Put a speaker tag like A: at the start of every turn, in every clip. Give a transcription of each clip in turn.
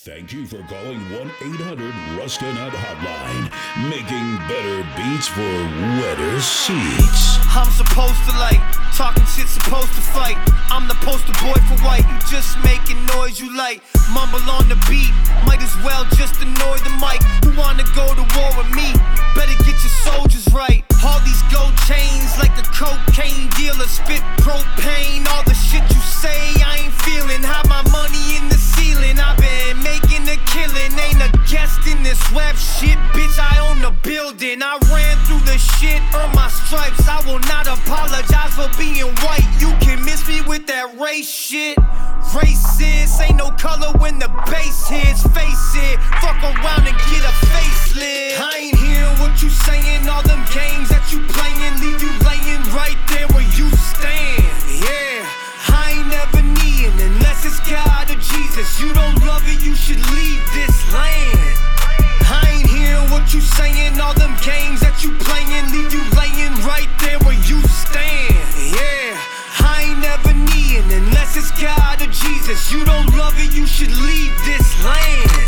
A: Thank you for calling 1-800-RUSTA-NUT Hotline, making better beats for wetter seats.
B: I'm supposed to talking shit, supposed to fight. I'm the poster boy for white. You just making noise you like. Mumble on the beat, might as well just annoy the mic. Who wanna go to war with me? Better get your soldiers right. All these gold chains like a cocaine dealer. Spit propane, all the shit you say I ain't feeling. Hide my money in the ceiling. I've been making a killing. Ain't a guest in this rap shit, bitch, I own the building. I ran through the shit, earned my stripes. I will not apologize for being white. You can miss me with that race shit. Racist, ain't no color when the bass hits. Face it, fuck around and get a facelift. I ain't hearing what you saying. All them games that you playing leave you laying right there where you stand. Yeah, I ain't never kneeing unless it's God or Jesus. You don't love it, you should leave this land. I ain't hearing what you saying. All them games that you playing leave you laying right there where you stand. Yeah, I ain't never kneeing unless it's God or Jesus. You don't love it, you should leave this land.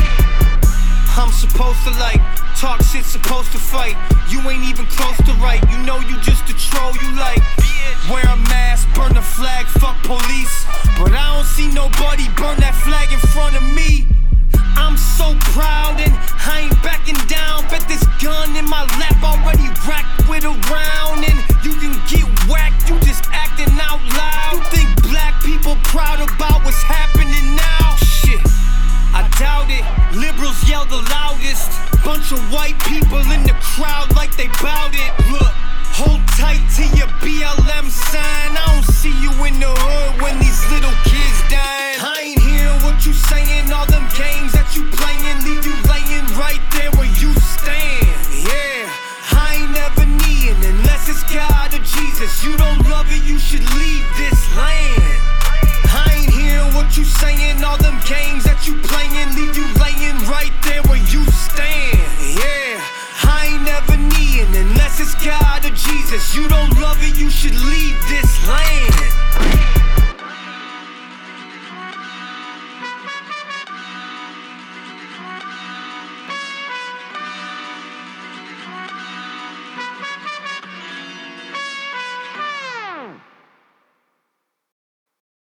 B: I'm supposed to talk shit, supposed to fight. You ain't even close to right. You know you just a troll, you like wear a mask, burn a flag, fuck police. But I don't see nobody burn that flag in front of me. I'm so proud and I ain't backing down. Bet this gun in my lap already racked with a round. And you can get whacked, you just acting out loud. You think black people proud about what's happening now? Shit, I doubt it. Liberals yell the loudest. Bunch of white people in the crowd like they bout it. Look, hold tight to your BLM sign. I don't see you in the hood when these little kids dying. I ain't hearing what you saying. All them games